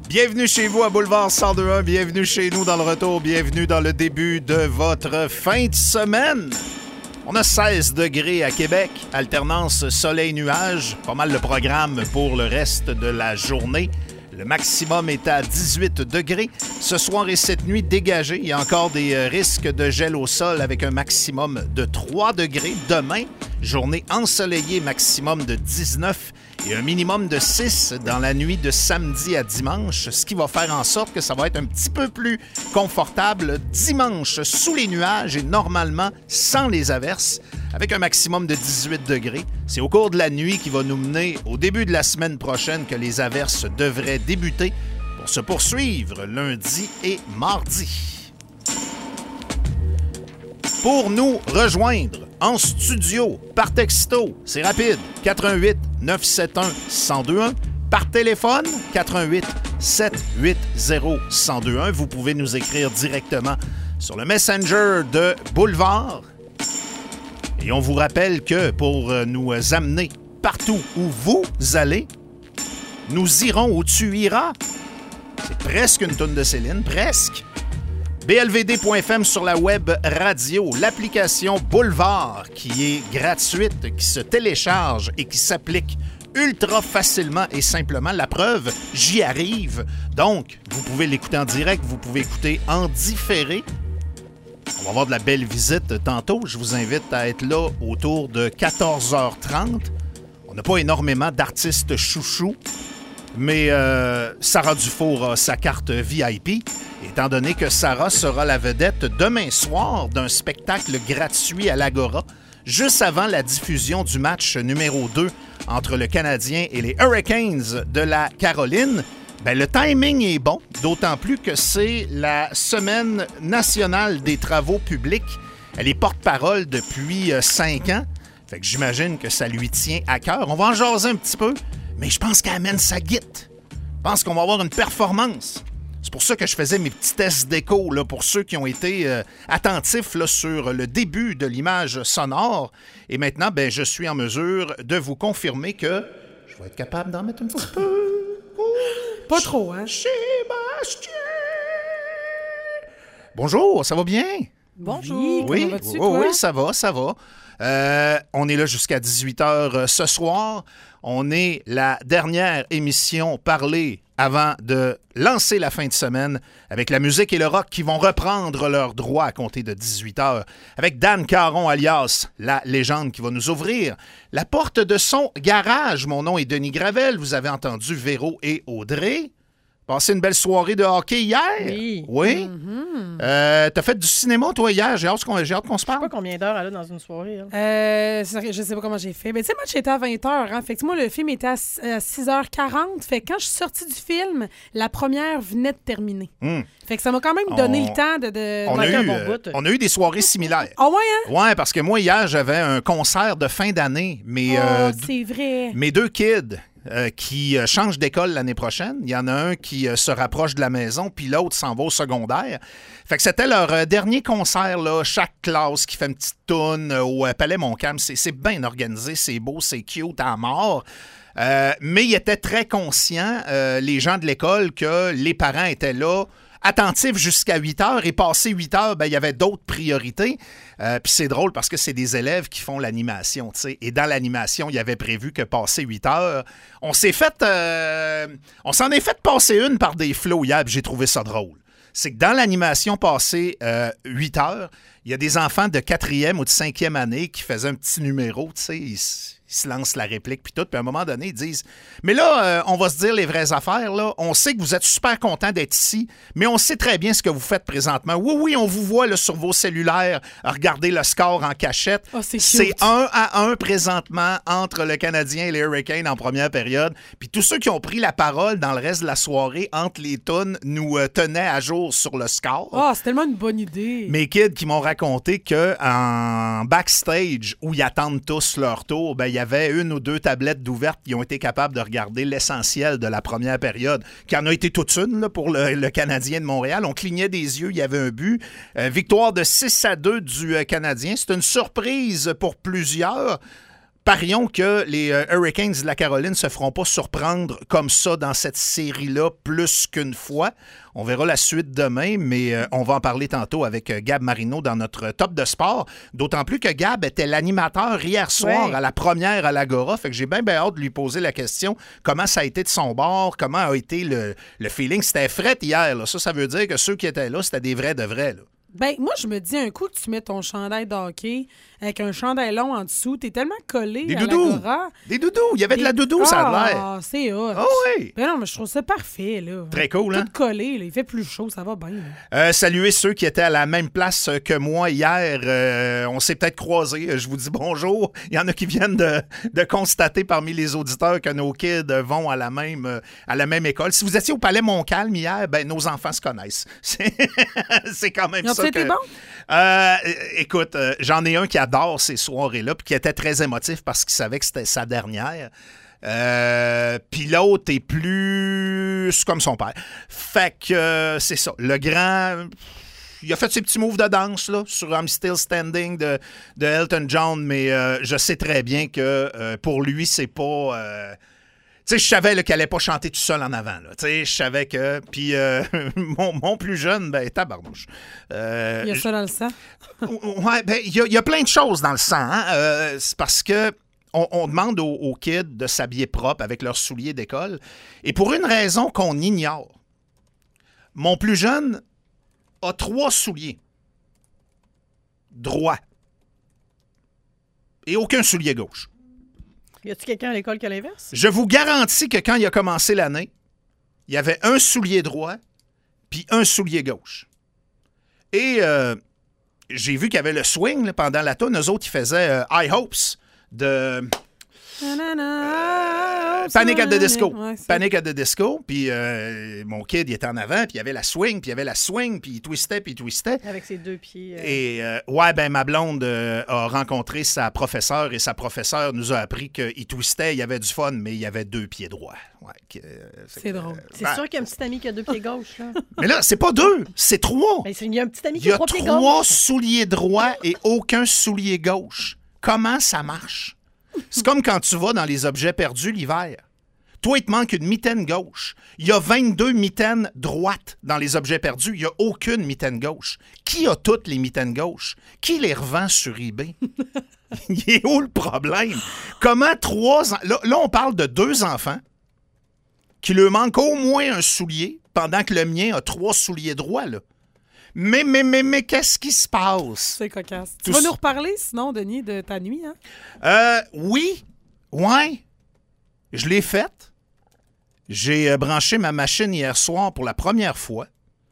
Bienvenue chez vous à Boulevard 102.1, bienvenue chez nous dans le retour, bienvenue dans le début de votre fin de semaine. On a 16 degrés à Québec, alternance soleil-nuage, pas mal le programme pour le reste de la journée. Le maximum est à 18 degrés. Ce soir et cette nuit, dégagé. Il y a encore des risques de gel au sol avec un maximum de 3 degrés. Demain, journée ensoleillée, maximum de 19 et un minimum de 6 dans la nuit de samedi à dimanche, ce qui va faire en sorte que ça va être un petit peu plus confortable dimanche sous les nuages et normalement sans les averses, avec un maximum de 18 degrés. C'est au cours de la nuit qui va nous mener au début de la semaine prochaine que les averses devraient débuter pour se poursuivre lundi et mardi. Pour nous rejoindre en studio, par texto, c'est rapide, 88 971 1021. Par téléphone, 88 780 1021. Vous pouvez nous écrire directement sur le Messenger de Boulevard. Et on vous rappelle que pour nous amener partout où vous allez, nous irons où tu iras. C'est presque une toune de Céline, presque. blvd.fm sur la web radio, l'application Boulevard qui est gratuite, qui se télécharge et qui s'applique ultra facilement et simplement. La preuve, j'y arrive. Donc, vous pouvez l'écouter en direct, vous pouvez écouter en différé. On va avoir de la belle visite tantôt. Je vous invite à être là autour de 14h30. On n'a pas énormément d'artistes chouchous, mais Sarah Dufour a sa carte VIP, étant donné que Sarah sera la vedette demain soir d'un spectacle gratuit à l'Agora, juste avant la diffusion du match numéro 2 entre le Canadien et les Hurricanes de la Caroline. Ben, le timing est bon, d'autant plus que c'est la Semaine nationale des travaux publics. Elle est porte-parole depuis 5 ans. Fait que j'imagine que ça lui tient à cœur. On va en jaser un petit peu, mais je pense qu'elle amène sa guite. Je pense qu'on va avoir une performance. C'est pour ça que je faisais mes petits tests d'écho là, pour ceux qui ont été attentifs là, sur le début de l'image sonore. Et maintenant, ben, je suis en mesure de vous confirmer que je vais être capable d'en mettre un petit peu. Pas trop, hein? Sébastien! Bonjour, ça va bien? Bonjour, Oui, comment vas-tu, oui, toi? oui, ça va, ça va. On est là jusqu'à 18h ce soir. On est la dernière émission parlée avant de lancer la fin de semaine avec la musique et le rock qui vont reprendre leurs droits à compter de 18h. Avec Dan Caron, alias la légende, qui va nous ouvrir la porte de son garage. Mon nom est Denis Gravel. Vous avez entendu Véro et Audrey. Passé une belle soirée de hockey hier? Oui. Oui? Mm-hmm. T'as fait du cinéma, toi, hier? J'ai hâte qu'on se Je sais parle. pas combien d'heures elle a dans une soirée. Hein. Je sais pas comment j'ai fait. Mais tu sais, moi, j'étais à 20h. Hein? Fait que moi, le film était à 6h40. Fait que quand je suis sortie du film, la première venait de terminer. Fait que ça m'a quand même donné le temps de On a, manquer un eu, bon bout. on a eu des soirées similaires. Ah ouais, hein? Ouais, parce que moi, hier, j'avais un concert de fin d'année. Mais, c'est vrai. mes deux kids qui changent d'école l'année prochaine. Il y en a un qui se rapproche de la maison, puis l'autre s'en va au secondaire. Fait que c'était leur dernier concert, là. Chaque classe qui fait une petite toune au Palais Montcalm. C'est bien organisé, c'est beau, c'est cute à mort. Mais ils étaient très conscients, les gens de l'école, que les parents étaient là, attentifs jusqu'à 8 heures, et passé 8 heures, ben, il y avait d'autres priorités. Puis c'est drôle parce que c'est des élèves qui font l'animation, tu sais. Et dans l'animation, il y avait prévu que passé 8 heures, on s'en est fait passer une par des flots hier, puis j'ai trouvé ça drôle. C'est que dans l'animation passée 8 heures, il y a des enfants de 4e ou de 5e année qui faisaient un petit numéro, tu sais, ils se lancent la réplique puis tout, puis à un moment donné, ils disent « Mais là, on va se dire les vraies affaires, là. On sait que vous êtes super contents d'être ici, mais on sait très bien ce que vous faites présentement. Oui, on vous voit là, sur vos cellulaires, regarder le score en cachette. Oh, c'est C'est cute. 1-1 présentement entre le Canadien et les Hurricanes en première période. Puis tous ceux qui ont pris la parole dans le reste de la soirée, entre les tunes, nous tenaient à jour sur le score. Ah, c'est tellement une bonne idée. Mes kids qui m'ont raconté qu'en backstage, où ils attendent tous leur tour, ben, il y avait 1 ou 2 tablettes d'ouvertes qui ont été capables de regarder l'essentiel de la première période, qui en a été toute une là, pour le Canadien de Montréal. On clignait des yeux, il y avait un but. Victoire de 6-2 du Canadien. C'est une surprise pour plusieurs. parions que les Hurricanes de la Caroline ne se feront pas surprendre comme ça dans cette série-là plus qu'une fois. On verra la suite demain, mais on va en parler tantôt avec Gab Marino dans notre top de sport. D'autant plus que Gab était l'animateur hier soir à la première à l'Agora. Fait que j'ai bien hâte de lui poser la question comment ça a été de son bord, comment a été le feeling. C'était fret hier. Là. Ça veut dire que ceux qui étaient là, c'était des vrais de vrais. Là. Ben, moi, je me dis, un coup que tu mets ton chandail de hockey avec un chandail long en dessous, t'es tellement collé des à doudous. l'Agora. Des doudous. Il y avait de la doudou, ça a l'air. Ah, c'est hot. Oh oui. Ben non, mais je trouve ça parfait, là. Très cool, Tout hein? collé, là. Il fait plus chaud, ça va bien. Saluer ceux qui étaient à la même place que moi hier. On s'est peut-être croisés. Je vous dis bonjour. Il y en a qui viennent de constater parmi les auditeurs que nos kids vont à la même école. Si vous étiez au Palais Montcalm hier, ben nos enfants se connaissent. C'est quand même ça. C'était bon? Écoute, j'en ai un qui adore ces soirées-là puis qui était très émotif parce qu'il savait que c'était sa dernière. Puis l'autre est plus comme son père. Fait que c'est ça. Le grand... Il a fait ses petits moves de danse là, sur I'm Still Standing de Elton John, mais je sais très bien que pour lui, c'est pas... Tu sais, je savais qu'elle allait pas chanter tout seul en avant. Tu sais, je savais que... Puis mon plus jeune, ben, tabarnouche. Il y a ça dans le sang? Ouais, ben, il y a plein de choses dans le sang. Hein? C'est parce que on demande aux kids de s'habiller propre avec leurs souliers d'école. Et pour une raison qu'on ignore, mon plus jeune a 3 souliers droits et aucun soulier gauche. Y a-t-il quelqu'un à l'école qui a l'inverse? Je vous garantis que quand il a commencé l'année, il y avait un soulier droit puis un soulier gauche. Et j'ai vu qu'il y avait le swing là, pendant la tourne. Eux autres, ils faisaient High Hopes de... Panic at the Disco. Ouais, Panic at the Disco. Puis mon kid, il était en avant, puis il y avait la swing, puis il twistait, Avec ses 2 pieds. Et ouais, ben ma blonde a rencontré sa professeure et sa professeure nous a appris qu'il twistait, il y avait du fun, mais il y avait 2 pieds droits. Ouais, c'est drôle. C'est sûr qu'il y a un petit ami qui a 2 pieds gauches, là. Mais là, c'est pas 2, c'est 3. Ben, il y a un petit ami qui a 3 pieds gauches. Il y a 3 souliers droits et aucun soulier gauche. Comment ça marche? C'est comme quand tu vas dans les objets perdus l'hiver. Toi, il te manque une mitaine gauche. Il y a 22 mitaines droites dans les objets perdus. Il n'y a aucune mitaine gauche. Qui a toutes les mitaines gauches? Qui les revend sur eBay? Il est où le problème? Comment 3... Là, on parle de 2 enfants qui leur manquent au moins un soulier pendant que le mien a 3 souliers droits, là. Mais qu'est-ce qui se passe? C'est cocasse. Tu vas nous reparler, sinon, Denis, de ta nuit, hein? Oui. Ouais. Je l'ai faite. J'ai branché ma machine hier soir pour la première fois.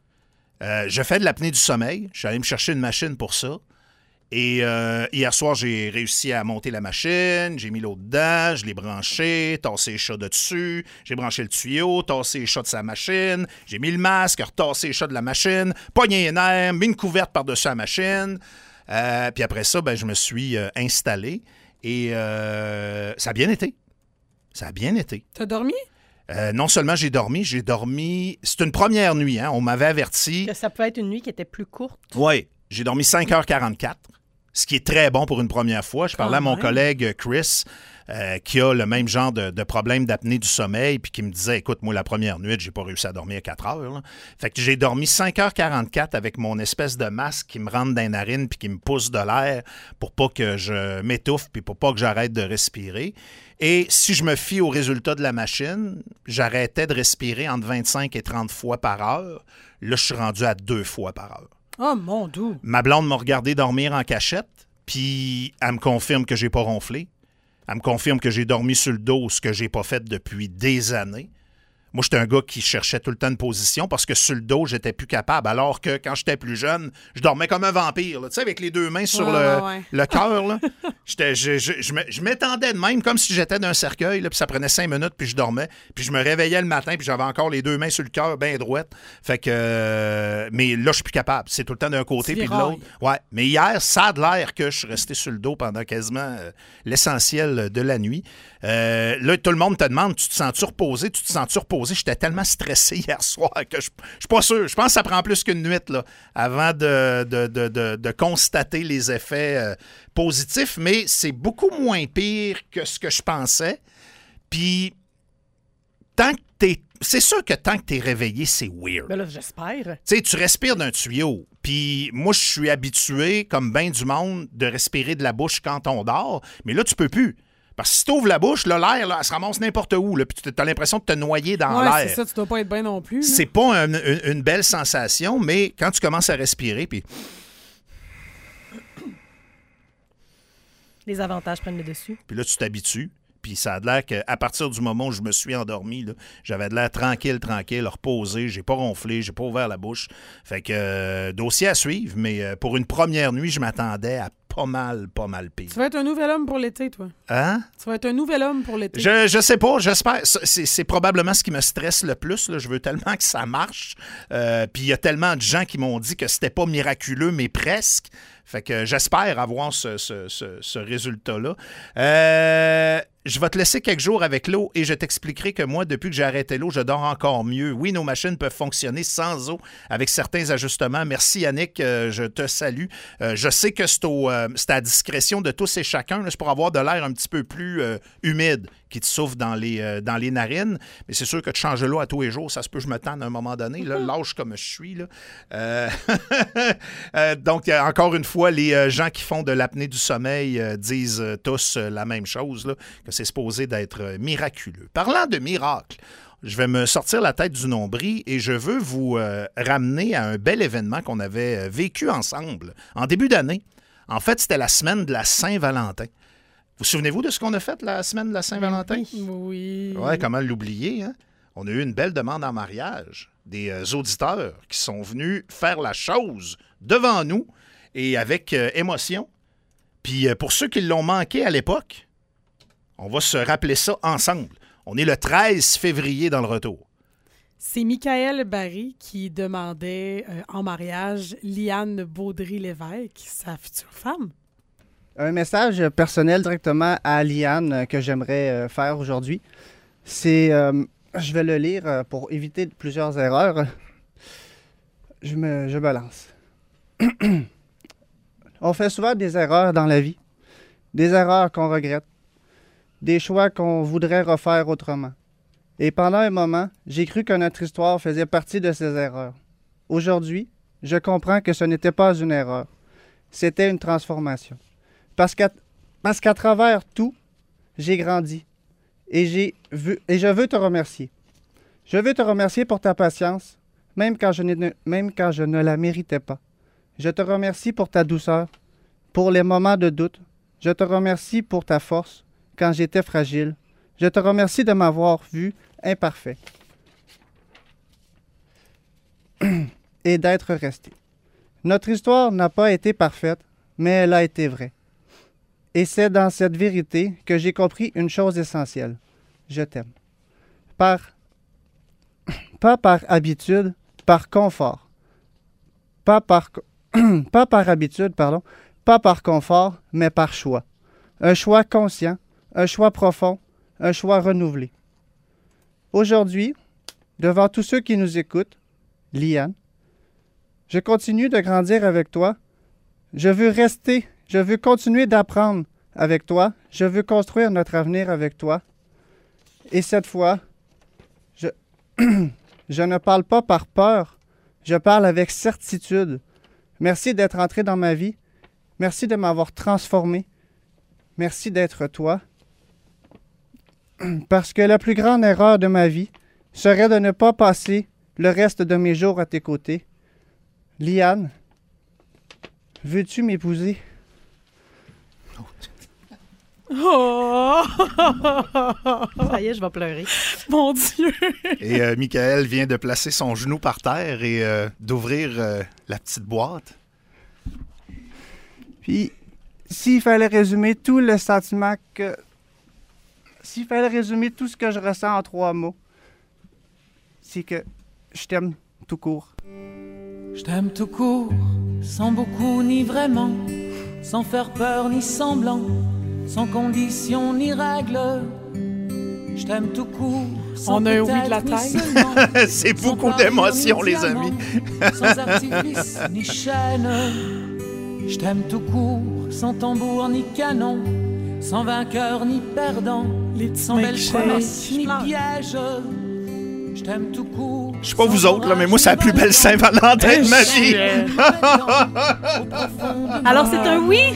Je fais de l'apnée du sommeil. Je suis allé me chercher une machine pour ça. Et hier soir, j'ai réussi à monter la machine, j'ai mis l'eau dedans, je l'ai branché, tassé les chats de dessus, j'ai branché le tuyau, tassé les chats de sa machine, j'ai mis le masque, retassé les chats de la machine, pogné les nerfs, mis une couverte par-dessus la machine. Puis après ça, ben, je me suis installé et ça a bien été. Ça a bien été. T'as dormi? Non seulement j'ai dormi... C'est une première nuit, hein, on m'avait averti. Que ça peut être une nuit qui était plus courte. Oui. J'ai dormi 5h44, ce qui est très bon pour une première fois. Je parlais à mon collègue Chris, qui a le même genre de problème d'apnée du sommeil, puis qui me disait, écoute, moi, la première nuit, j'ai pas réussi à dormir 4 heures. Là. Fait que j'ai dormi 5h44 avec mon espèce de masque qui me rentre dans les narines puis qui me pousse de l'air pour pas que je m'étouffe puis pour pas que j'arrête de respirer. Et si je me fie au résultat de la machine, j'arrêtais de respirer entre 25 et 30 fois par heure. Là, je suis rendu à 2 fois par heure. Oh, mon Dieu! Ma blonde m'a regardé dormir en cachette, puis elle me confirme que j'ai pas ronflé. Elle me confirme que j'ai dormi sur le dos, ce que j'ai pas fait depuis des années. Moi, j'étais un gars qui cherchait tout le temps une position parce que sur le dos, j'étais plus capable. Alors que quand j'étais plus jeune, je dormais comme un vampire. Tu sais, avec les 2 mains sur le cœur. Là. Je m'étendais de même comme si j'étais d'un cercueil. Là, puis ça prenait 5 minutes, puis je dormais. Puis je me réveillais le matin, puis j'avais encore les 2 mains sur le cœur, bien droites. Fait que... mais là, je suis plus capable. C'est tout le temps d'un côté puis de l'autre. Ouais. Mais hier, ça a de l'air que je suis resté sur le dos pendant quasiment l'essentiel de la nuit. Là, tout le monde te demande, tu te sens-tu reposé? Tu te sens-tu reposé? reposer. J'étais tellement stressé hier soir que je suis pas sûr. Je pense que ça prend plus qu'une nuit là, avant de constater les effets positifs, mais c'est beaucoup moins pire que ce que je pensais. Puis, c'est sûr que tant que t'es réveillé, c'est weird. Ben là, j'espère. Tu sais, tu respires d'un tuyau. Puis moi, je suis habitué, comme bien du monde, de respirer de la bouche quand on dort. Mais là, tu peux plus. Parce que si tu ouvres la bouche, là, l'air, là, elle se ramasse n'importe où. Là, puis tu as l'impression de te noyer dans l'air. C'est ça, tu dois pas être bien non plus. C'est pas une belle sensation, mais quand tu commences à respirer, puis... Les avantages prennent le dessus. Puis là, tu t'habitues. Puis ça a l'air qu'à partir du moment où je me suis endormi, là, j'avais de l'air tranquille, reposé. J'ai pas ronflé, j'ai pas ouvert la bouche. Fait que dossier à suivre, mais pour une première nuit, je m'attendais à pas mal pire. Tu vas être un nouvel homme pour l'été, toi. Hein? Tu vas être un nouvel homme pour l'été. Je sais pas, j'espère. C'est probablement ce qui me stresse le plus. Là. Je veux tellement que ça marche. Puis il y a tellement de gens qui m'ont dit que c'était pas miraculeux, mais presque. Fait que j'espère avoir ce résultat-là. Je vais te laisser quelques jours avec l'eau et je t'expliquerai que moi, depuis que j'ai arrêté l'eau, je dors encore mieux. Oui, nos machines peuvent fonctionner sans eau avec certains ajustements. Merci Yannick, je te salue. Je sais que c'est à discrétion de tous et chacun. C'est pour avoir de l'air un petit peu plus humide qui te souffle dans les narines. Mais c'est sûr que de changer l'eau à tous les jours, ça se peut que je me tende à un moment donné. Là, lâche comme je suis. Là. Donc, encore une fois, les gens qui font de l'apnée du sommeil disent tous la même chose, là, que c'est supposé d'être miraculeux. Parlant de miracles, je vais me sortir la tête du nombril et je veux vous ramener à un bel événement qu'on avait vécu ensemble en début d'année. En fait, c'était la semaine de la Saint-Valentin. Vous souvenez-vous de ce qu'on a fait la semaine de la Saint-Valentin? Oui. Ouais, comment l'oublier, hein? On a eu une belle demande en mariage. Des auditeurs qui sont venus faire la chose devant nous et avec émotion. Puis pour ceux qui l'ont manqué à l'époque, on va se rappeler ça ensemble. On est le 13 février dans le retour. C'est Michael Barry qui demandait en mariage Liane Baudry-Lévesque, sa future femme. Un message personnel directement à Liane que j'aimerais faire aujourd'hui. C'est, je vais le lire pour éviter plusieurs erreurs. Je me lance. On fait souvent des erreurs dans la vie, des erreurs qu'on regrette, des choix qu'on voudrait refaire autrement. Et pendant un moment, j'ai cru que notre histoire faisait partie de ces erreurs. Aujourd'hui, je comprends que ce n'était pas une erreur, c'était une transformation. Parce qu'à travers tout, j'ai grandi et je veux te remercier. Je veux te remercier pour ta patience, même quand je ne la méritais pas. Je te remercie pour ta douceur, pour les moments de doute. Je te remercie pour ta force quand j'étais fragile. Je te remercie de m'avoir vu imparfait et d'être resté. Notre histoire n'a pas été parfaite, mais elle a été vraie. Et c'est dans cette vérité que j'ai compris une chose essentielle. Je t'aime. Pas par habitude, par confort. Pas par habitude, pardon. Pas par confort, mais par choix. Un choix conscient, un choix profond, un choix renouvelé. Aujourd'hui, devant tous ceux qui nous écoutent, Liane, je continue de grandir avec toi. Je veux continuer d'apprendre avec toi. Je veux construire notre avenir avec toi. Et cette fois, je ne parle pas par peur. Je parle avec certitude. Merci d'être entré dans ma vie. Merci de m'avoir transformé. Merci d'être toi. Parce que la plus grande erreur de ma vie serait de ne pas passer le reste de mes jours à tes côtés. Liane, veux-tu m'épouser? Oh! Ça y est, je vais pleurer. Mon Dieu! Et Michael vient de placer son genou par terre et d'ouvrir la petite boîte. Puis, s'il fallait résumer tout le sentiment que... S'il fallait résumer tout ce que je ressens en 3 mots, c'est que je t'aime tout court. Je t'aime tout court, sans beaucoup ni vraiment, sans faire peur ni semblant, sans condition ni règle. Je t'aime tout court, On a un oui de la tête. C'est beaucoup d'émotions, les amis. Sans artifice ni chaîne. Je t'aime tout court, sans tambour ni canon, sans vainqueur ni perdant, sans belle promesse ni piège. Je t'aime tout court. Je sais pas vous autres, là, mais moi, c'est la plus belle Saint-Valentin de ma vie. Alors, c'est un oui?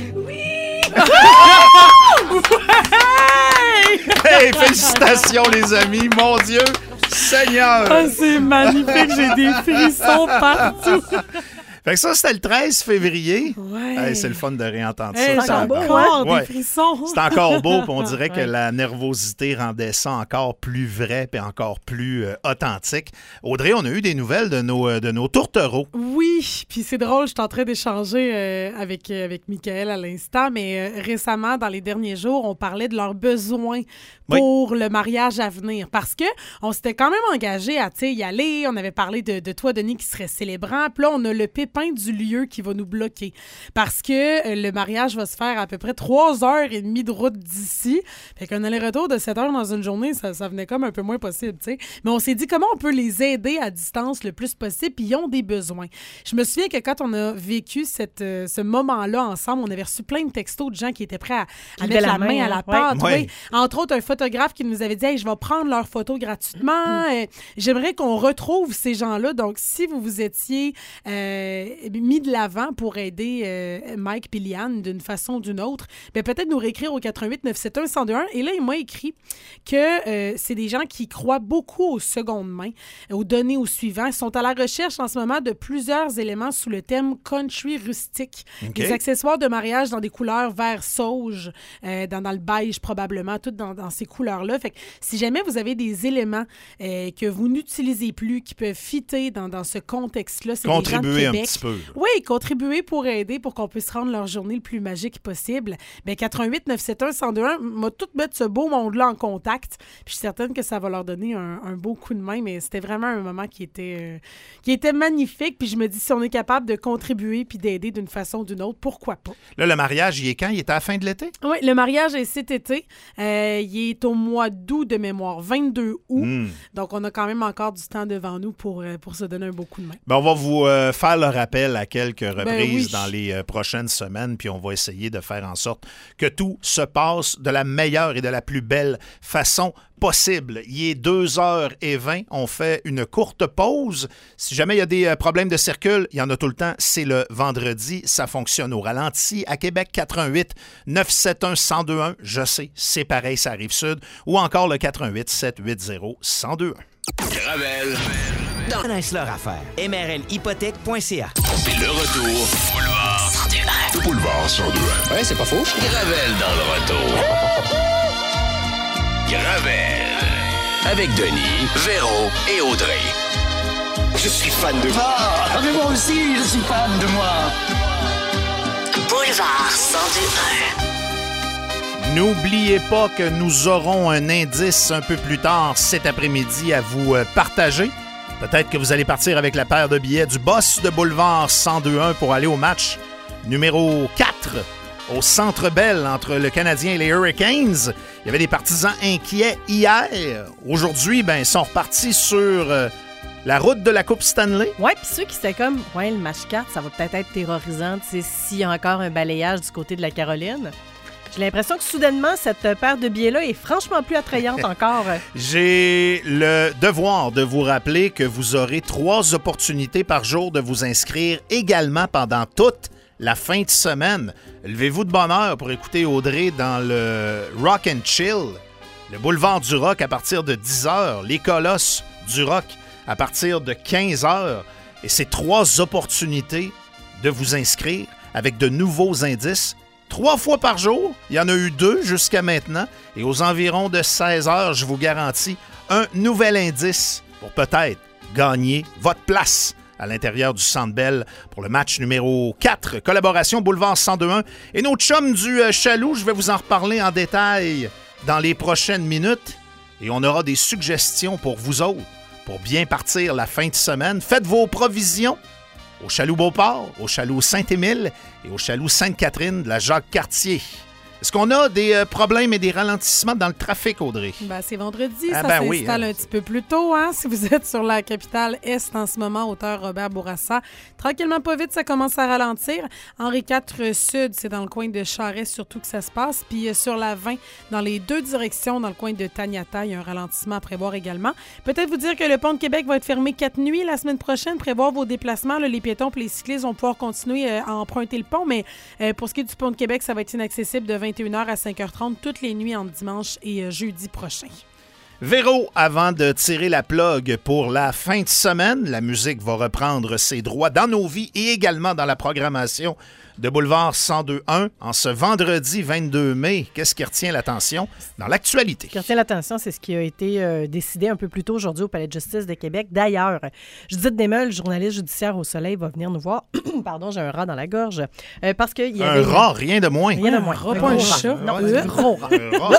Hey, félicitations, les amis. Mon Dieu, Seigneur. Ah, c'est magnifique, j'ai des frissons partout. Fait que ça, c'était le 13 février. Ouais. Hey, c'est le fun de réentendre Hey, ça. j'ai Ça encore ouais. des frissons. C'est encore beau, puis on dirait que Ouais. la nervosité rendait ça encore plus vrai et encore plus authentique. Audrey, on a eu des nouvelles de nos tourtereaux. Oui, puis c'est drôle, je suis en train d'échanger avec Michael à l'instant, mais récemment, dans les derniers jours, on parlait de leurs besoins pour le mariage à venir. Parce que on s'était quand même engagé à y aller. On avait parlé de toi, Denis, qui serait célébrant. Puis là, on a le pépin du lieu qui va nous bloquer. Parce que le mariage va se faire à peu près 3h30 de route d'ici. Fait qu'un aller-retour de 7 heures dans une journée, ça venait comme un peu moins possible, tu sais. Mais on s'est dit comment on peut les aider à distance le plus possible, puis ils ont des besoins. Je me souviens que quand on a vécu ce moment-là ensemble, on avait reçu plein de textos de gens qui étaient prêts à mettre la main à la pâte. Ouais. Oui. Entre autres, un photographe qui nous avait dit hey, je vais prendre leurs photos gratuitement. J'aimerais qu'on retrouve ces gens-là. Donc, si vous vous étiez mis de l'avant pour aider Mike et Liane d'une façon ou d'une autre, bien, peut-être nous réécrire au 88 971 1021. Et là, il m'a écrit que c'est des gens qui croient beaucoup aux secondes mains, aux données au suivant. Ils sont à la recherche en ce moment de plusieurs éléments sous le thème country rustique. Okay. Des accessoires de mariage dans des couleurs vert sauge, dans le beige probablement, tout dans ces couleurs-là. Fait que si jamais vous avez des éléments que vous n'utilisez plus, qui peuvent fitter dans ce contexte-là, c'est des gens de Contribuer un Québec. petit peu. Oui, contribuer pour aider, pour qu'on puisse rendre leur journée le plus magique possible. Bien, 88 971 1021 m'a tout mettre ce beau monde-là en contact. Puis je suis certaine que ça va leur donner un beau coup de main, mais c'était vraiment un moment qui était magnifique. Puis je me dis, si on est capable de contribuer puis d'aider d'une façon ou d'une autre, pourquoi pas? Là, le mariage, il est quand? Il est à la fin de l'été? Oui, le mariage est cet été. Il est au mois d'août de mémoire, 22 août. Donc, on a quand même encore du temps devant nous pour se donner un beau coup de main. Ben, on va vous faire le rappel à quelques reprises oui. dans les prochaines semaines, puis on va essayer de faire en sorte que tout se passe de la meilleure et de la plus belle façon possible. Il est 2h20. On fait une courte pause. Si jamais il y a des problèmes de circule, il y en a tout le temps. C'est le vendredi. Ça fonctionne au ralenti. À Québec, 88 971 1021. Je sais, c'est pareil, ça arrive sud. Ou encore le 88 780 1021. Gravel. Connaissent leur affaire. MRLHypothèque.ca. C'est le retour. Boulevard 102. Boulevard 102. Ouais, c'est pas faux. Gravel dans le retour. Gravel. Avec Denis, Véro et Audrey. Je suis fan de moi. Ah, mais moi aussi, je suis fan de moi. Boulevard 102.1. N'oubliez pas que nous aurons un indice un peu plus tard cet après-midi à vous partager. Peut-être que vous allez partir avec la paire de billets du boss de Boulevard 102.1 pour aller au match numéro 4 au Centre Bell entre le Canadien et les Hurricanes. Il y avait des partisans inquiets hier. Aujourd'hui, ils sont repartis sur la route de la Coupe Stanley. Ouais, puis ceux qui étaient comme, ouais, le match 4, ça va peut-être être terrorisant, tu sais, s'il y a encore un balayage du côté de la Caroline. J'ai l'impression que soudainement, cette paire de billets-là est franchement plus attrayante encore. J'ai le devoir de vous rappeler que vous aurez 3 opportunités par jour de vous inscrire également pendant toute la fin de semaine. Levez-vous de bonne heure pour écouter Audrey dans le Rock and Chill, le boulevard du rock à partir de 10h, les Colosses du rock à partir de 15h. Et c'est 3 opportunités de vous inscrire avec de nouveaux indices. 3 fois par jour. Il y en a eu 2 jusqu'à maintenant. Et aux environs de 16h, je vous garantis un nouvel indice pour peut-être gagner votre place à l'intérieur du Centre Bell pour le match numéro 4, collaboration Boulevard 102.1. Et nos chums du Chaloux, je vais vous en reparler en détail dans les prochaines minutes. Et on aura des suggestions pour vous autres pour bien partir la fin de semaine. Faites vos provisions au Chaloux Beauport, au Chaloux Saint-Émile et au Chaloux Sainte-Catherine de la Jacques-Cartier. Est-ce qu'on a des problèmes et des ralentissements dans le trafic, Audrey? Ben, c'est vendredi, ça ben s'installe un petit peu plus tôt. Hein? Si vous êtes sur la capitale Est en ce moment, hauteur Robert Bourassa, tranquillement pas vite, ça commence à ralentir. Henri IV Sud, c'est dans le coin de Charest surtout que ça se passe. Puis sur la 20, dans les deux directions, dans le coin de Taniata, il y a un ralentissement à prévoir également. Peut-être vous dire que le pont de Québec va être fermé 4 nuits la semaine prochaine. Prévoir vos déplacements. Là, les piétons et les cyclistes vont pouvoir continuer à emprunter le pont, mais pour ce qui est du pont de Québec, ça va être inaccessible de 21h à 5h30 toutes les nuits entre dimanche et jeudi prochain. Véro, avant de tirer la plug pour la fin de semaine, la musique va reprendre ses droits dans nos vies et également dans la programmation de Boulevard 102.1 en ce vendredi 22 mai. Qu'est-ce qui retient l'attention dans l'actualité? Ce qui retient l'attention, c'est ce qui a été décidé un peu plus tôt aujourd'hui au Palais de justice de Québec. D'ailleurs, Judith Desmeules, journaliste judiciaire au Soleil, va venir nous voir. Pardon, j'ai un rat dans la gorge. Parce qu'il y avait... Un rat, rien de moins. Rien de moins. Pas un chat. Non, un gros rat.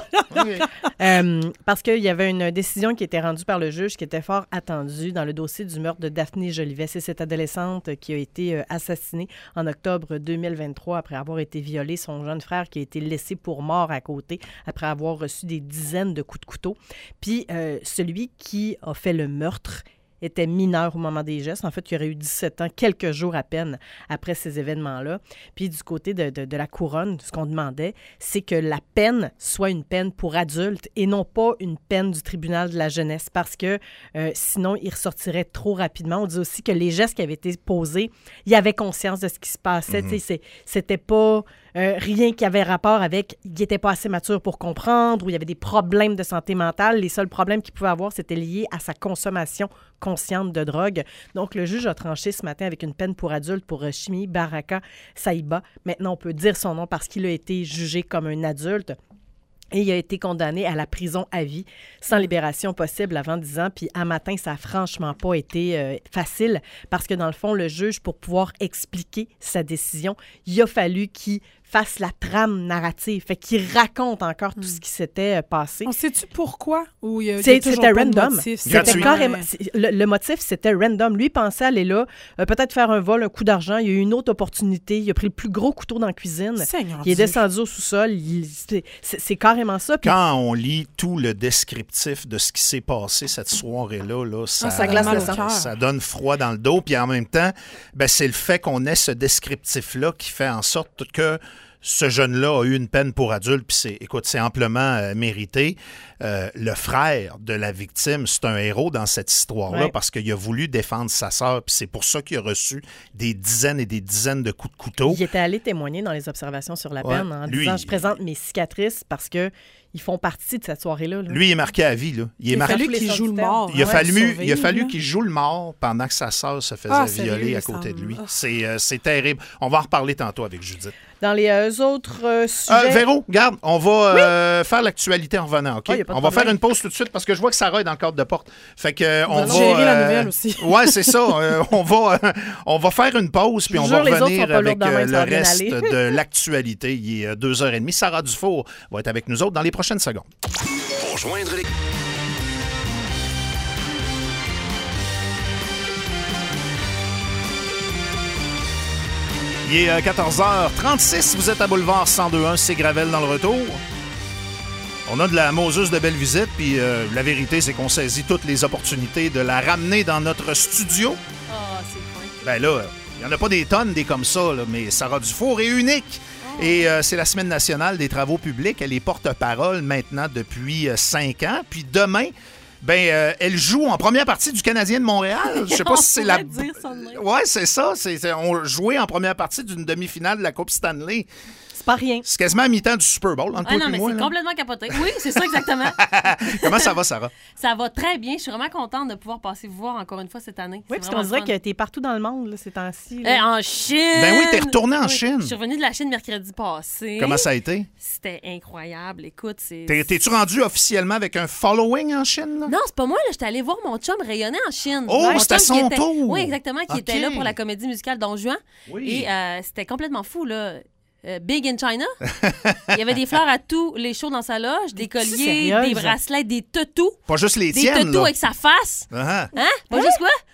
Okay. Parce qu'il y avait une décision qui était rendue par le juge qui était fort attendue dans le dossier du meurtre de Daphné Jolivet. C'est cette adolescente qui a été assassinée en octobre 2023 après avoir été violée. Son jeune frère qui a été laissé pour mort à côté après avoir reçu des dizaines de coups de couteau. Puis celui qui a fait le meurtre était mineur au moment des gestes. En fait, il aurait eu 17 ans, quelques jours à peine après ces événements-là. Puis du côté de la couronne, ce qu'on demandait, c'est que la peine soit une peine pour adultes et non pas une peine du tribunal de la jeunesse parce que sinon, il ressortirait trop rapidement. On dit aussi que les gestes qui avaient été posés, il y avait conscience de ce qui se passait. C'était pas... rien qui avait rapport avec il n'était pas assez mature pour comprendre ou il y avait des problèmes de santé mentale. Les seuls problèmes qu'il pouvait avoir, c'était lié à sa consommation consciente de drogue. Donc, le juge a tranché ce matin avec une peine pour adulte pour Chimi Baraka Saïba. Maintenant, on peut dire son nom parce qu'il a été jugé comme un adulte. Et il a été condamné à la prison à vie, sans libération possible avant 10 ans. Puis à matin, ça n'a franchement pas été facile parce que dans le fond, le juge, pour pouvoir expliquer sa décision, il a fallu qu'il fasse la trame narrative, fait qu'il raconte encore tout ce qui s'était passé. On sait-tu pourquoi? Ou c'était random. C'était carrément... Le motif, c'était random. Lui, il pensait aller là, peut-être faire un vol, un coup d'argent. Il y a eu une autre opportunité. Il a pris le plus gros couteau dans la cuisine. Seigneur il est Dieu. descendu au sous-sol. C'est carrément ça. Puis... Quand on lit tout le descriptif de ce qui s'est passé cette soirée-là, ça glace le sang. Ça donne froid dans le dos. Puis en même temps, c'est le fait qu'on ait ce descriptif-là qui fait en sorte que ce jeune-là a eu une peine pour adulte, puis c'est amplement mérité. Le frère de la victime, c'est un héros dans cette histoire-là parce qu'il a voulu défendre sa sœur, puis c'est pour ça qu'il a reçu des dizaines et des dizaines de coups de couteau. Il était allé témoigner dans les observations sur la peine en disant « Je présente mes cicatrices parce que ils font partie de cette soirée-là. » Lui, il est marqué à vie. Là. Il a fallu qu'il joue le mort. Il a fallu qu'il joue le mort pendant que sa sœur se faisait violer à côté de lui. C'est terrible. On va en reparler tantôt avec Judith. Dans les autres sujets... Véro, regarde, on va faire l'actualité en revenant, OK? On va faire une pause tout de suite parce que je vois que Sarah est dans le cadre de porte. Fait que on va gérer la nouvelle aussi. Ouais, c'est ça. On va faire une pause puis on va revenir avec le reste de l'actualité. Il est 2h30. Sarah Dufour va être avec nous autres dans les prochaines secondes. Pour joindre les... Il est 14h36, vous êtes à Boulevard 102.1, c'est Gravel dans le retour. On a de la Moses de belle visite, puis la vérité, c'est qu'on saisit toutes les opportunités de la ramener dans notre studio. Ah, c'est cool. Ben là, il n'y en a pas des tonnes des comme ça, là, mais Sarah Dufour est unique. Et c'est la Semaine nationale des travaux publics. Elle est porte-parole maintenant depuis 5 ans. Puis demain... elle joue en première partie du Canadien de Montréal. Je sais pas si c'est la... Ouais, c'est ça. On jouait en première partie d'une demi-finale de la Coupe Stanley. C'est pas rien. C'est quasiment à mi-temps du Super Bowl. Non, mais c'est complètement capoté. Oui, c'est ça exactement. Comment ça va, Sarah? Ça va très bien. Je suis vraiment contente de pouvoir passer vous voir encore une fois cette année. Oui, parce qu'on dirait que t'es partout dans le monde là, ces temps-ci. En Chine! Ben oui, t'es retournée en Chine. Je suis revenue de la Chine mercredi passé. Comment ça a été? C'était incroyable. Écoute, T'es-tu rendu officiellement avec un following en Chine? Là? Non, c'est pas moi. J'étais allée voir mon chum rayonner en Chine. Oh, c'était son tour! Oui, exactement. Qui était là pour la comédie musicale Don Juan. Oui. Et c'était complètement fou, là. Big in China. Il y avait des fleurs à tous les shows dans sa loge, des colliers, des bracelets, des toutous. Pas juste les tiennes, des toutous avec sa face. Uh-huh. Hein? Pas juste quoi?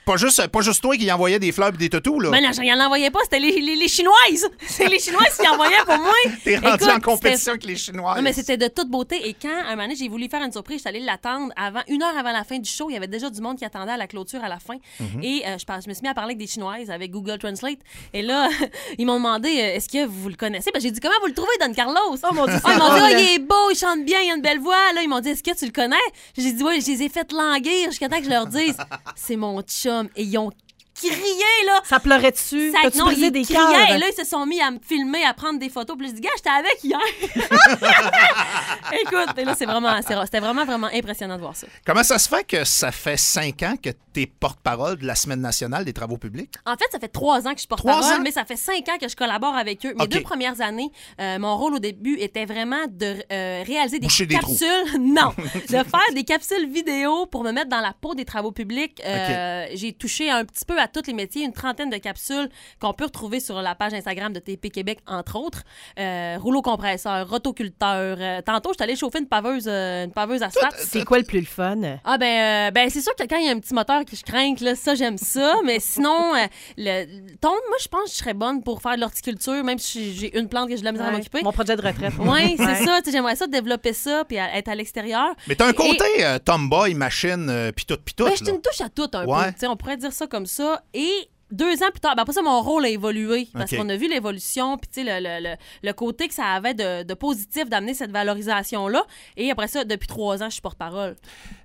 pas juste toi qui envoyais des fleurs et des toutous, là. Ben non, je n'en envoyais pas, c'était les Chinoises. C'est les Chinoises qui envoyaient pour moi. T'es rendu en compétition avec les Chinoises. Non, mais c'était de toute beauté. Et quand, un moment donné, j'ai voulu faire une surprise, j'étais allée l'attendre une heure avant la fin du show. Il y avait déjà du monde qui attendait à la clôture à la fin. Et je me suis mis à parler avec des Chinoises avec Google Translate. Et là, ils m'ont demandé, est-ce que vous le connaissez? Ben, j'ai dit, comment vous le trouvez, Don Carlos? Oh mon Dieu, ils m'ont dit, il est beau, il chante bien, il a une belle voix. Là, ils m'ont dit, est-ce que tu le connais? J'ai dit, oui, je les ai fait languir jusqu'à temps que je leur dise, c'est mon chum. Et ils ont crié, là. Ça pleurait dessus. T'as-tu brisé des cœurs? Et là, ils se sont mis à me filmer, à prendre des photos. Puis je dis, gars, j'étais avec hier. Écoute, et là, c'était vraiment impressionnant de voir ça. Comment ça se fait que ça fait 5 ans que t'es porte-parole de la Semaine nationale des travaux publics? En fait, ça fait 3 ans que je suis porte-parole, mais ça fait 5 ans que je collabore avec eux. Mes 2 premières années, mon rôle au début était vraiment de réaliser des capsules. Non, de faire des capsules vidéo pour me mettre dans la peau des travaux publics. J'ai touché un petit peu à tous les métiers, une 30aine de capsules qu'on peut retrouver sur la page Instagram de TP Québec, entre autres. Rouleau compresseur, rotoculteur. Tantôt, je suis allée chauffer une paveuse asphalte. C'est quoi le plus le fun? Ah ben c'est sûr que quand il y a un petit moteur que je crains, là, ça, j'aime ça. Mais sinon, moi, je pense que je serais bonne pour faire de l'horticulture, même si j'ai une plante que j'ai de la misère à m'occuper. Mon projet de retraite. Oui, c'est ça. J'aimerais ça développer ça puis être à l'extérieur. Mais t'as un côté tomboy, machine, pis tout. Ben, je suis une touche à tout un peu. On pourrait dire ça comme ça. Et 2 ans plus tard, après ça, mon rôle a évolué parce qu'on a vu l'évolution, puis le côté que ça avait de positif d'amener cette valorisation-là. Et après ça, depuis 3 ans, je suis porte-parole.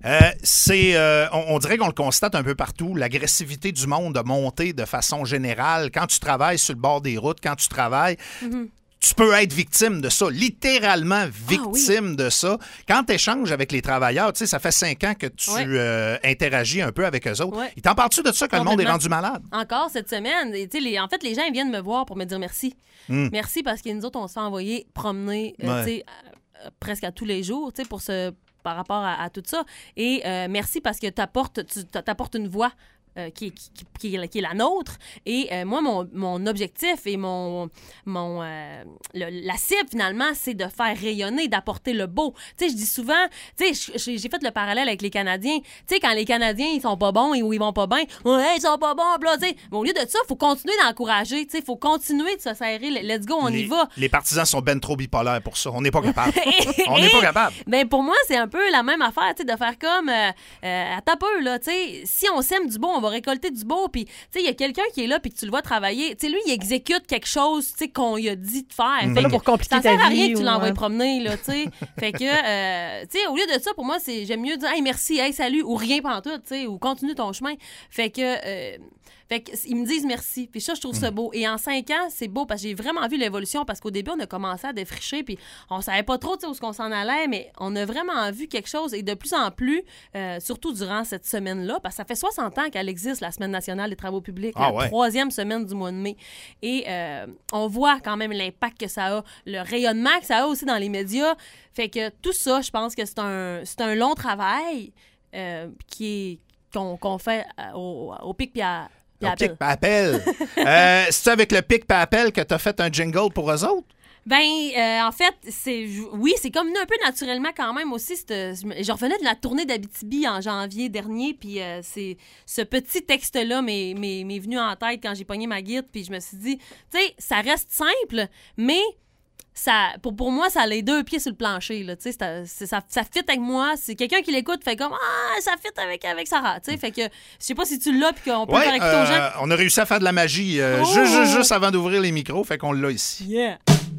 On dirait qu'on le constate un peu partout. L'agressivité du monde a monté de façon générale. Quand tu travailles sur le bord des routes, quand tu travailles... Tu peux être victime de ça, littéralement victime de ça. Quand tu échanges avec les travailleurs, tu sais, ça fait 5 ans que tu interagis un peu avec eux autres. Ils t'en parlent-tu de ça que le monde est rendu malade? Encore cette semaine. En fait, les gens ils viennent me voir pour me dire merci. Merci parce que nous autres, on se fait envoyer promener presque à tous les jours par rapport à tout ça. Et merci parce que tu apportes une voix. Qui est la nôtre. Et moi, mon objectif et la cible, finalement, c'est de faire rayonner, d'apporter le beau. Tu sais, je dis souvent, tu sais, j'ai fait le parallèle avec les Canadiens. Tu sais, quand les Canadiens, ils sont pas bons ou ils vont pas bien, ils sont pas bons, bla, tu sais. Mais au lieu de ça, il faut continuer d'encourager, tu sais, il faut continuer de se serrer. Let's go, on y va. Les partisans sont ben trop bipolaires pour ça. On n'est pas capable. On n'est pas capable. Ben, pour moi, c'est un peu la même affaire, tu sais, de faire comme à ta peu, là, tu sais, si on sème du beau, on va récolter du beau, puis tu sais, il y a quelqu'un qui est là puis que tu le vois travailler, tu sais, lui, il exécute quelque chose, tu sais, qu'on lui a dit de faire. C'est là pour compliquer ta vie. Ça sert à rien que tu l'envoies promener, là, tu sais. Fait que, tu sais, au lieu de ça, pour moi, j'aime mieux dire, hey, merci, hey, salut, ou rien pantoute, tu sais, ou continue ton chemin. Fait que ils me disent merci. Puis ça, je trouve ça beau. Et en 5 ans, c'est beau parce que j'ai vraiment vu l'évolution parce qu'au début, on a commencé à défricher puis on savait pas trop où on s'en allait, mais on a vraiment vu quelque chose et de plus en plus, surtout durant cette semaine-là, parce que ça fait 60 ans qu'elle existe, la Semaine nationale des travaux publics, la 3e semaine du mois de mai. Et on voit quand même l'impact que ça a, le rayonnement que ça a aussi dans les médias. Fait que tout ça, je pense que c'est un long travail qu'on fait au pic puis à... Pic pa appel. C'est avec le pic pa appel que tu as fait un jingle pour eux autres? Ben, en fait, c'est comme un peu naturellement quand même aussi. Je revenais de la tournée d'Abitibi en janvier dernier, puis c'est ce petit texte-là m'est venu en tête quand j'ai pogné ma guide, puis je me suis dit, tu sais, ça reste simple, mais... pour moi, ça a les 2 pieds sur le plancher. Là, ça fit avec moi. C'est quelqu'un qui l'écoute, fait comme ça fit avec Sarah. Fait que je sais pas si tu l'as puis qu'on peut le faire écouter aux gens. On a réussi à faire de la magie juste avant d'ouvrir les micros, fait qu'on l'a ici. Yeah.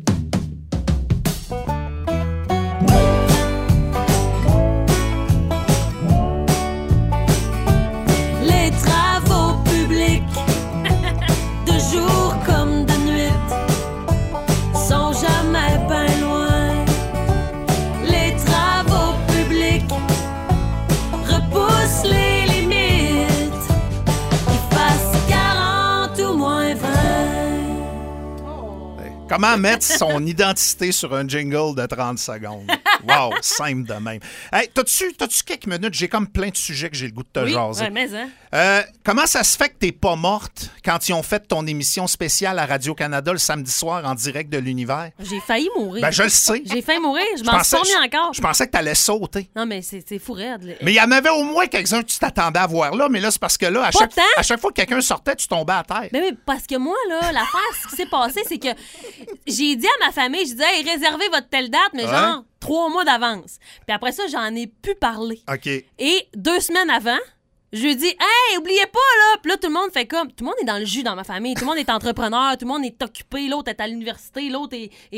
Les travaux publics, de jour comme de nuit, sont jamais bien loin. Les travaux publics repoussent les limites, qu'ils fassent 40 ou moins 20. Comment mettre son identité sur un jingle de 30 secondes? Wow, simple de même. Hey, t'as-tu quelques minutes? J'ai comme plein de sujets que j'ai le goût de te jaser. Ouais, mais hein? Comment ça se fait que t'es pas morte quand ils ont fait ton émission spéciale à Radio-Canada le samedi soir en direct de l'univers? J'ai failli mourir. Ben, je le sais. J'ai failli mourir. Je m'en suis remis encore. Je pensais que t'allais sauter. Non, mais c'est fou raide. Là. Mais il y en avait au moins quelques-uns que tu t'attendais à voir là, mais là, c'est parce que là, à chaque fois que quelqu'un sortait, tu tombais à terre. Mais parce que moi, là, l'affaire, ce qui s'est passé, c'est que j'ai dit à ma famille, je disais, hey, réservez votre telle date, mais genre 3 mois d'avance. Puis après ça, j'en ai pu parler. OK. Et 2 semaines avant, je lui ai dit, hey, oubliez pas, là. Puis là, tout le monde fait comme. Tout le monde est dans le jus dans ma famille. Tout le monde est entrepreneur. Tout le monde est occupé. L'autre est à l'université. L'autre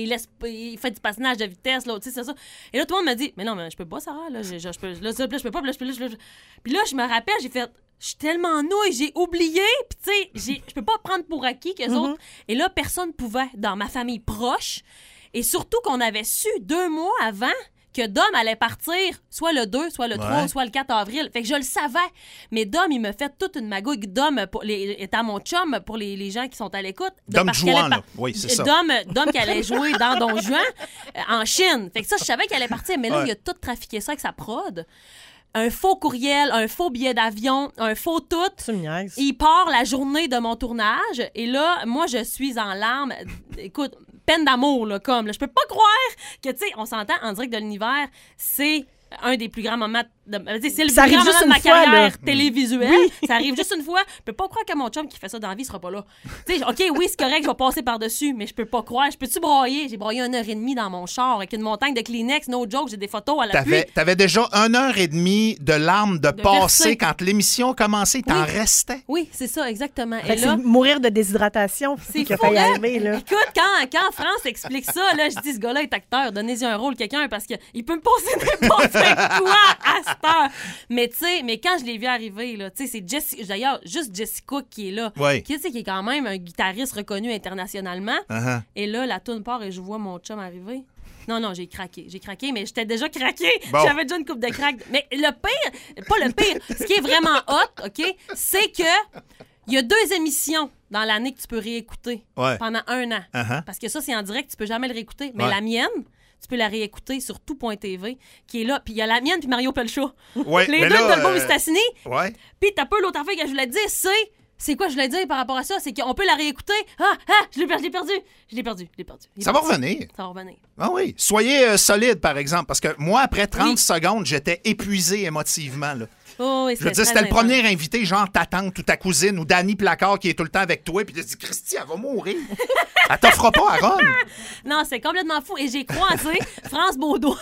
il fait du patinage de vitesse. L'autre, tu sais, c'est ça. Et là, tout le monde me dit, mais non, mais je peux pas, Sarah. Là, je peux pas. Puis là, je me rappelle, j'ai fait. Je suis tellement nouille, j'ai oublié. Puis, tu sais, je peux pas prendre pour acquis qu'eux autres. Et là, personne pouvait dans ma famille proche. Et surtout qu'on avait su 2 mois avant que Dom allait partir soit le 2, soit le 3, soit le 4 avril. Fait que je le savais. Mais Dom, il me fait toute une magouille. Dom étant mon chum pour les gens qui sont à l'écoute. Dom Juan, là. Oui, c'est ça. Dom qui allait jouer dans Don Juan en Chine. Fait que ça, je savais qu'il allait partir. Mais là, il a tout trafiqué ça avec sa prod. Un faux courriel, un faux billet d'avion, un faux tout. Il part la journée de mon tournage. Et là, moi, je suis en larmes. Écoute, peine d'amour, là, comme. Là, je peux pas croire que, tu sais, on s'entend en direct de l'univers, c'est un des plus grands moments c'est le plus grand moment de ma carrière télévisuelle. Oui. Ça arrive juste une fois. Je peux pas croire que mon chum qui fait ça dans la vie sera pas là. Tu sais, OK, oui, c'est correct, je vais passer par-dessus, mais je peux pas croire. Je peux-tu broyer? J'ai broyé 1h30 dans mon char avec une montagne de Kleenex, no joke, j'ai des photos à l'appui. T'avais déjà 1h30 de larmes de passer quand l'émission commençait, t'en restais. Oui, c'est ça, exactement. Et là, mourir de déshydratation, c'est qu'il a failli arriver, là. Écoute, quand France explique ça, là, je dis, ce gars-là est acteur, donnez-y un rôle quelqu'un parce qu'il peut me passer n'importe quoi à cette heure. Mais tu sais, quand je l'ai vu arriver, là, tu sais, c'est Jessica, d'ailleurs, juste Jessica qui est là, qui est quand même un guitariste reconnu internationalement. Et là, la toune part et je vois mon chum arriver. Non, j'ai craqué, mais j'étais déjà craqué. Bon. J'avais déjà une coupe de crack. Mais le pire, pas le pire, ce qui est vraiment hot, OK, c'est que il y a 2 émissions dans l'année que tu peux réécouter pendant 1 an. Parce que ça, c'est en direct, tu peux jamais le réécouter. Mais la mienne, tu peux la réécouter sur tout.tv, qui est là. Puis il y a la mienne puis Mario Pelcha. Les deux de Dolbo Mistassini. Puis t'as pas l'autre affaire que je voulais te dire, c'est quoi je voulais dire par rapport à ça? C'est qu'on peut la réécouter. Je l'ai perdu. Ça va revenir. Ah oui. Soyez solide, par exemple, parce que moi, après 30 secondes, j'étais épuisé émotivement, là. Oh, oui, je veux dire, c'était le premier invité, genre ta tante ou ta cousine ou Dani Placard qui est tout le temps avec toi, puis tu te dis, Christy, elle va mourir. Elle t'offre pas à Ron. Non, c'est complètement fou. Et j'ai croisé France Baudouin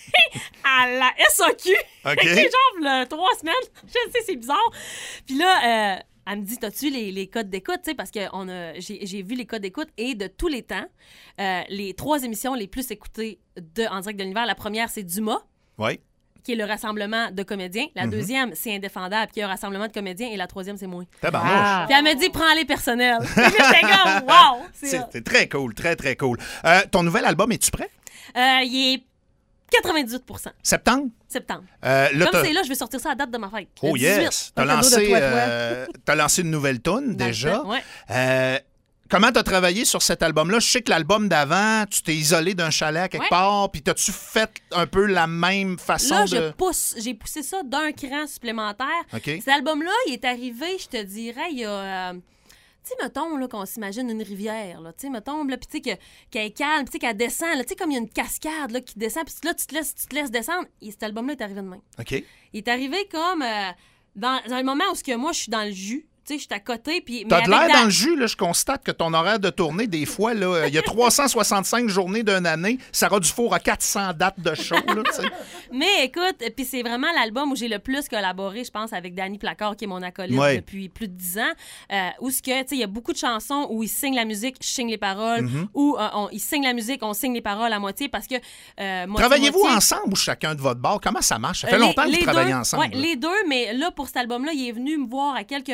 à la SAQ. OK. Genre, 3 semaines. Je sais, c'est bizarre. Puis là, elle me dit, t'as-tu les codes d'écoute? Tu sais, parce que j'ai vu les codes d'écoute et de tous les temps, les 3 émissions les plus écoutées en direct de l'univers. La première, c'est Dumas. Oui. Qui est le rassemblement de comédiens. La deuxième, c'est Indéfendable, qui est un rassemblement de comédiens. Et la troisième, c'est moi. Puis elle me dit, prends-les personnels. J'étais comme, wow! C'est très cool, très, très cool. Ton nouvel album, es-tu prêt? Il est 98%. Septembre? Septembre. Comme c'est là, je vais sortir ça à la date de ma fête. Oh 18. Yes! T'as lancé une nouvelle toune, déjà. Ouais. Comment t'as travaillé sur cet album-là? Je sais que l'album d'avant, tu t'es isolé d'un chalet à quelque part, puis t'as-tu fait un peu la même façon là, j'ai poussé ça d'un cran supplémentaire. Okay. Cet album-là, il est arrivé, je te dirais, il y a... tu sais, mettons, là, qu'on s'imagine une rivière, là, tu sais, mettons, là, puis tu sais, qu'elle est calme, tu sais, qu'elle descend, là, tu sais, comme il y a une cascade, là, qui descend, puis là, tu te laisses descendre, et cet album-là est arrivé de même. OK. Il est arrivé comme dans un moment où moi, je suis dans le jus. Tu sais, je suis à côté. T'as de l'air dans le jus, là. Je constate que ton horaire de tournée, des fois, là, il y a 365 journées d'une année. Sarah Dufour a 400 dates de show, là, tu sais. Mais écoute, puis c'est vraiment l'album où j'ai le plus collaboré, je pense, avec Dani Placard, qui est mon acolyte depuis plus de 10 ans. Où ce que, tu sais, il y a beaucoup de chansons où il signe la musique, je signe les paroles, où il signe la musique, on signe les paroles à moitié parce que... Travaillez-vous ensemble ou chacun de votre bord? Comment ça marche? Ça fait longtemps que vous travaillez ensemble. Oui, les deux, mais là, pour cet album-là, il est venu me voir à quelques reprises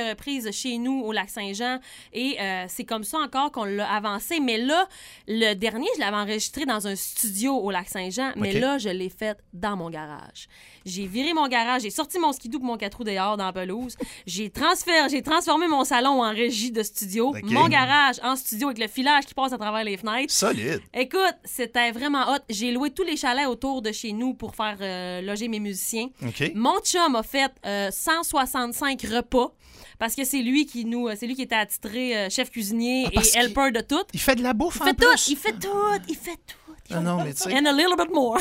base chez nous au Lac-Saint-Jean et c'est comme ça encore qu'on l'a avancé. Mais là, le dernier, je l'avais enregistré dans un studio au Lac-Saint-Jean, mais là, je l'ai fait dans mon garage. J'ai viré mon garage, j'ai sorti mon skidoo et mon 4 roues dehors dans la pelouse. J'ai transformé mon salon en régie de studio, mon garage en studio avec le filage qui passe à travers les fenêtres. Solide. Écoute, c'était vraiment hot. J'ai loué tous les chalets autour de chez nous pour faire loger mes musiciens. Mon chum a fait 165 repas. Parce que c'est lui qui était attitré chef cuisinier et helper de tout. Il fait de la bouffe en plus. Il fait tout. Non, mais tu sais. And a little bit more.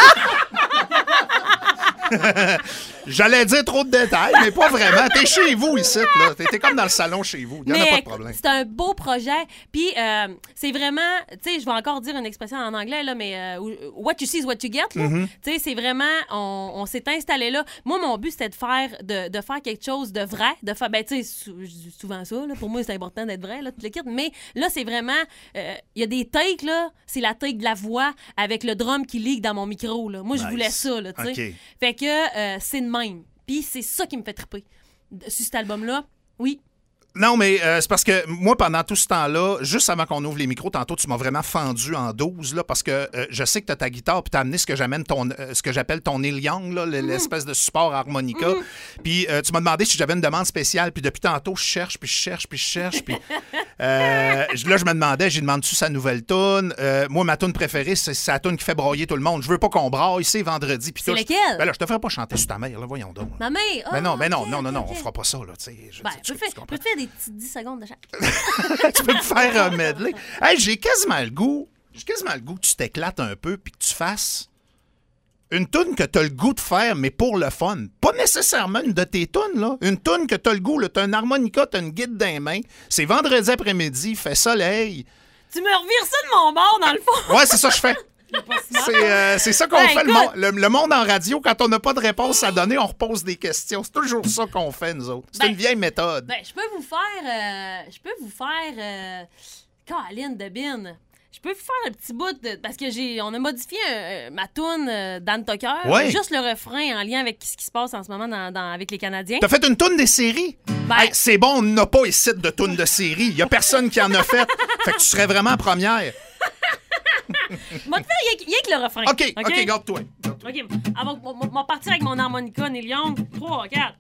J'allais dire trop de détails, mais pas vraiment. T'es chez vous ici, là. T'es comme dans le salon chez vous. Il n'y en a pas de problème. C'est un beau projet. Puis, c'est vraiment... Tu sais, je vais encore dire une expression en anglais, là, mais what you see is what you get. Tu sais, c'est vraiment... On s'est installé là. Moi, mon but, c'était de faire quelque chose de vrai. De faire... Ben, tu sais, je dis souvent ça. Là. Pour moi, c'est important d'être vrai, là, tout le kit. Mais là, c'est vraiment... Il y a des takes, là. C'est la take de la voix avec le drum qui leak dans mon micro, là. Moi, je voulais ça, là, tu sais. Fait que c'est de même. Puis c'est ça qui me fait triper. Sur cet album-là, oui. Non, mais c'est parce que moi, pendant tout ce temps-là, juste avant qu'on ouvre les micros, tantôt, tu m'as vraiment fendu en 12, là, parce que je sais que tu as ta guitare, puis tu as amené ce que j'appelle ton Neil Young, là, l'espèce de support harmonica. Puis tu m'as demandé si j'avais une demande spéciale, puis depuis tantôt, je cherche. Puis là, je me demandais, j'ai demandé-tu sa nouvelle toune? Moi, ma toune préférée, c'est sa toune qui fait broyer tout le monde. Je veux pas qu'on braille, c'est vendredi. Puis c'est lequel? Ben là, je te ferai pas chanter sur ta mère, là, voyons donc. Ma mère? Non, on fera pas ça, là, tu sais. Je peux faire des petites 10 secondes de chaque. Tu peux me faire un medley. Hey, j'ai quasiment le goût que tu t'éclates un peu puis que tu fasses une toune que tu as le goût de faire, mais pour le fun. Pas nécessairement une de tes tounes, là. Une toune que tu as le goût, tu as un harmonica, tu as une guide dans les mains. C'est vendredi après-midi, il fait soleil. Tu me revires ça de mon bord, dans le fond. Ouais, c'est ça que je fais. C'est ça qu'on fait, le monde en radio. Quand on n'a pas de réponse à donner, on repose des questions. C'est toujours ça qu'on fait, nous autres. C'est une vieille méthode. Je peux vous faire... Caroline de Bin. Je peux vous faire un petit bout parce que on a modifié ma toune Dan Tucker. Ouais. Juste le refrain en lien avec ce qui se passe en ce moment avec les Canadiens. T'as fait une toune des séries? Hey, c'est bon, on n'a pas ici de toune de série. Il y a personne qui en a fait. Fait que tu serais vraiment première. Moi, te faire rien que le refrain. OK, garde-toi. OK, on va partir avec mon harmonica Neil Young. 3, 4.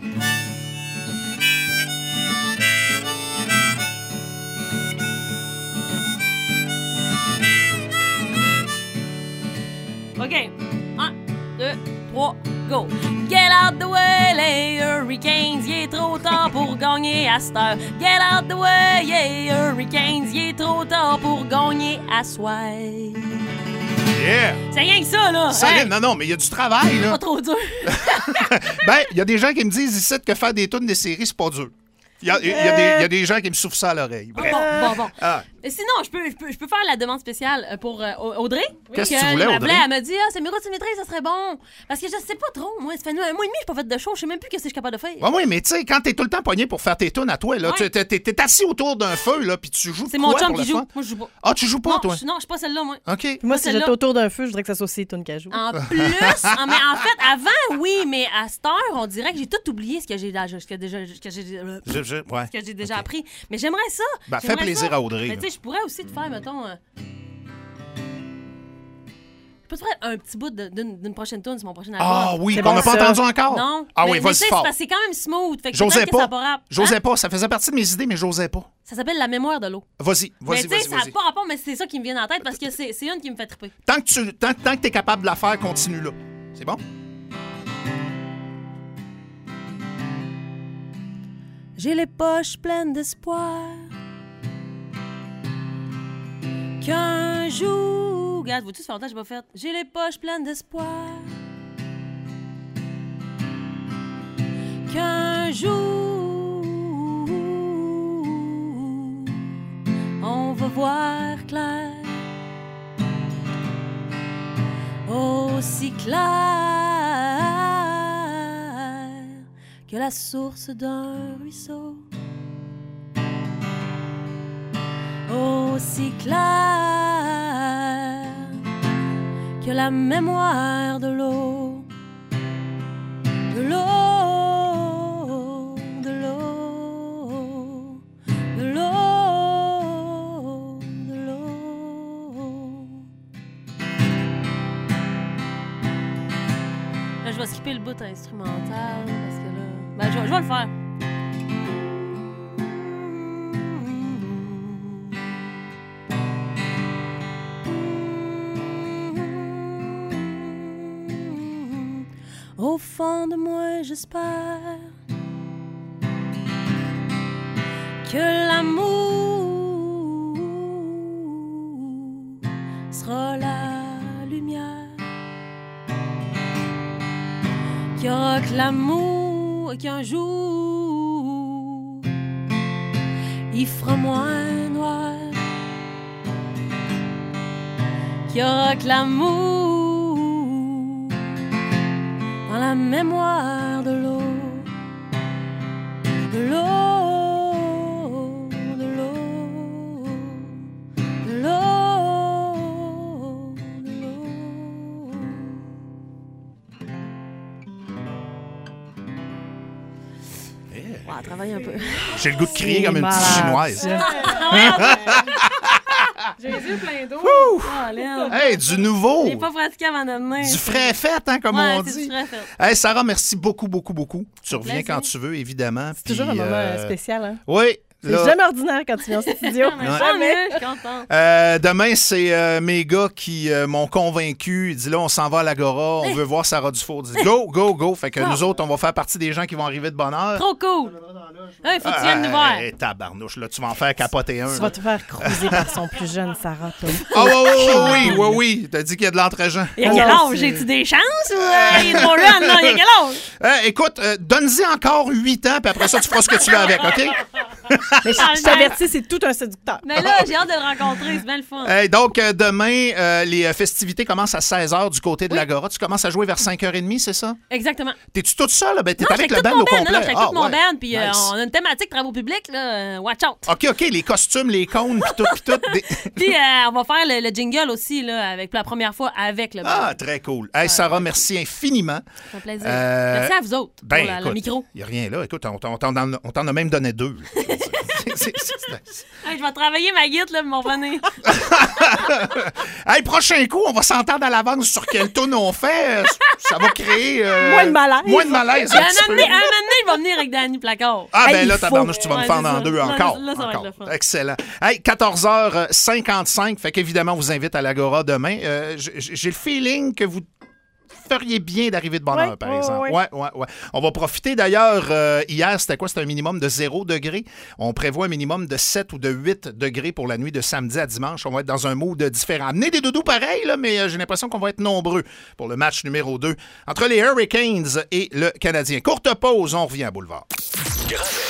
OK. 1, 2, 3, go. Get out the way, les Hurricanes, il est trop tard pour gagner à cette heure. Get out the way, yeah, Hurricanes, il est trop tard pour gagner à soir. Yeah! C'est rien que ça, là. Hey. Non, mais il y a du travail, là. Pas trop dur. Ben, il y a des gens qui me disent ici que faire des tunes des séries, c'est pas dur. Il y a des gens qui me soufflent ça à l'oreille. Bon. Sinon, je peux faire la demande spéciale pour Audrey. Qu'est-ce que tu voulais, Audrey? Elle m'a dit, Samira, tu maîtrises, ça serait bon. Parce que je sais pas trop, moi. Ça fait un mois et demi que j'ai pas fait de show. Je sais même plus ce que je suis capable de faire. Oui, mais tu sais, quand t'es tout le temps pogné pour faire tes tunes à toi, là, t'es assis autour d'un feu, là, puis tu joues. C'est mon chum qui joue. Moi, je joue pas. Ah, tu joues pas, toi? Non, je suis pas celle-là, moi. OK. Moi, si j'étais autour d'un feu, je voudrais que ça soit aussi Toune qu'elle joue. En plus, mais en fait, avant, oui, mais à cette heure, on dirait que j'ai tout oublié ce que j'ai déjà appris. Mais j'aimerais ça. Ben, fais plaisir à Audrey. Mais tu sais, je pourrais aussi te faire, mettons... Je peux te faire un petit bout d'une prochaine tune sur mon prochain album. Ah oui, qu'on n'a pas entendu encore? Non. Ah oui, vas-y fort. C'est quand même smooth. Fait que j'osais pas. J'osais pas. Ça faisait partie de mes idées, mais j'osais pas. Ça s'appelle La mémoire de l'eau. Vas-y. Mais tu sais, ça n'a pas rapport, mais c'est ça qui me vient en tête parce que c'est une qui me fait triper. Tant que t'es capable de la faire, continue là. C'est bon? J'ai les poches pleines d'espoir qu'un jour... Regarde, vois-tu, ça fait longtemps que j'ai pas fait. J'ai les poches pleines d'espoir qu'un jour on va voir clair, aussi clair que la source d'un ruisseau, aussi clair que la mémoire de l'eau, de l'eau, de l'eau. tout instrumental, parce que là... Ben, je vais le faire. Au fond de moi, j'espère que l'amour sera la lumière, qu'il y aura que l'amour, qu'un jour il fera moins noir, qu'il y aura que l'amour dans la mémoire de l'eau, de l'eau, de l'eau, de l'eau, de l'eau. On va travailler un peu. J'ai le goût de crier comme une petite chinoise. J'ai les yeux pleins d'eau. Hey, du nouveau. J'ai pas pratiqué avant de venir. Du frais fait, hein, comme on c'est dit. du frais fait. Hey, Sarah, merci beaucoup, beaucoup, beaucoup. Tu reviens plaisir. quand tu veux, évidemment. C'est toujours un moment spécial, hein? Oui. C'est Là, jamais ordinaire quand tu viens au studio. Jamais. Je suis contente. demain, c'est mes gars qui m'ont convaincu. Ils disent là, on s'en va à l'Agora, on veut voir Sarah Dufour. Ils disent go, go, go. Fait que nous autres, on va faire partie des gens qui vont arriver de bonne heure. Trop cool. Il faut que tu viennes nous voir. Hey, tabarnouche, là, tu vas en faire capoter un. Tu vas te faire cruiser par son plus jeune Sarah, toi. Ah oui. T'as dit qu'il y a de l'entre-gens. Il y a quel âge? J'ai-tu des chances ou il est trop jeune? Non, il y a quel âge? Écoute, donne-y encore 8 ans, puis après ça, tu feras ce que tu veux avec, OK? Mais je t'avertis, c'est tout un séducteur. Mais là, j'ai hâte de le rencontrer. C'est bien le fun. Hey, donc, demain, les festivités commencent à 16h du côté de l'Agora. Tu commences à jouer vers 5h30, c'est ça? Exactement. T'es-tu toute seule? Ben, t'es Non, avec j'étais le band au complet. Non, j'étais avec tout mon band. Puis Nice. on a une thématique travaux publics. Là, watch out. OK, les costumes, les cônes, puis tout. Puis on va faire le jingle aussi là, avec, pour la première fois avec le band. Ah, très cool. Hey, Sarah, merci infiniment. Ça fait plaisir. Merci à vous autres pour le micro. Il n'y a rien là. Écoute, on t'en a même donné 2. Hey, je vais travailler ma guitare là, pour m'en revenir. Hey, prochain coup, on va s'entendre à l'avance sur quelle tune on fait. Ça va créer... Moins de malaise. Moins de malaise. Un moment donné, il va venir avec Danny Placard. Ah, ben Hey, là, il faut. tabarnouche, tu vas me fendre en deux Là, encore. là, ça va être Encore. le fun. Excellent. Hey, 14h55, fait qu'évidemment, on vous invite à l'Agora demain. J'ai le feeling que vous feriez bien d'arriver de bonne heure, par exemple. Ouais. On va profiter d'ailleurs, hier, c'était quoi? C'était un minimum de 0 degré. On prévoit un minimum de 7 ou de 8 degrés pour la nuit de samedi à dimanche. On va être dans un mood différent. Amenez des doudous pareils, là, mais j'ai l'impression qu'on va être nombreux pour le match numéro 2 entre les Hurricanes et le Canadien. Courte pause, on revient à Boulevard. Gravel.